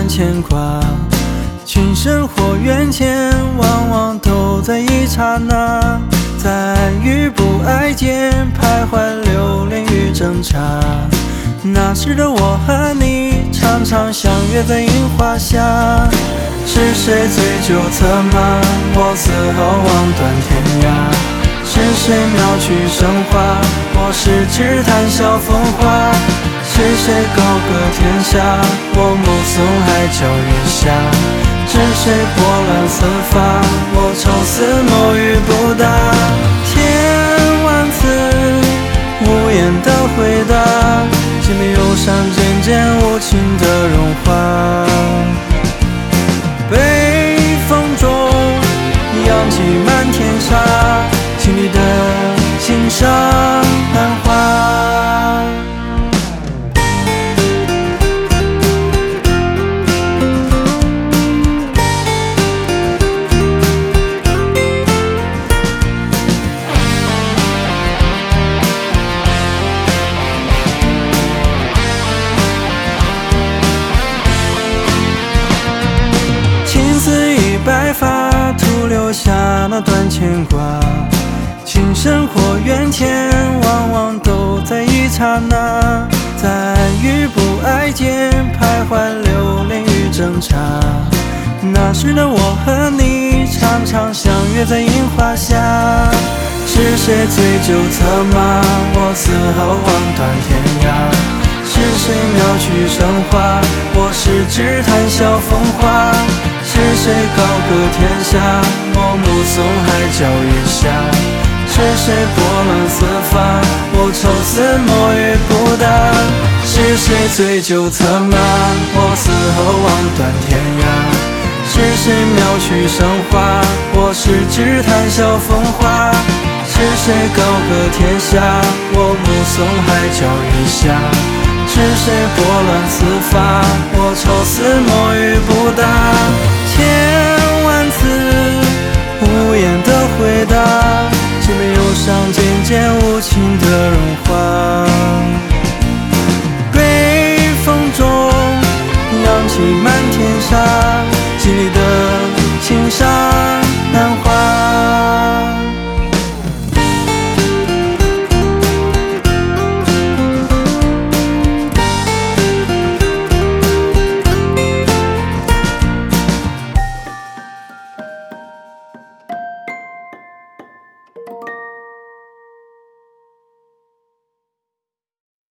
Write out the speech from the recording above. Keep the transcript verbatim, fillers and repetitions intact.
段牵挂。情深或缘浅，往往都在一刹那，在爱与不爱间徘徊流连与挣扎。那时的我和你，常常相约在樱花下。是谁醉酒策马，我嘶吼望断天涯？是谁妙曲生花，我是只谈笑风华？是谁高歌天下，我目送海角云霞？是谁波澜丝发，我愁思暮雨不答？千万次无言的回答，心里忧伤渐渐无情的融化。北风中扬起满天沙，心里的心上繁华。白发徒留下那段牵挂，情深或缘浅，往往都在一刹那，在爱与不爱间徘徊流连与挣扎。那时的我和你，常常相约在樱花下。是谁醉酒策马，我嘶吼望断天涯？是谁妙曲生花，我是只谈笑风华？是谁高歌天下，我目送海角云霞？是谁波澜丝发，我愁思暮雨不答？是谁醉酒策马，我嘶吼望断天涯？是谁妙曲生花，我是只谈笑风华？是谁高歌天下，我目送海角云霞？是谁波澜丝发，我愁思暮雨不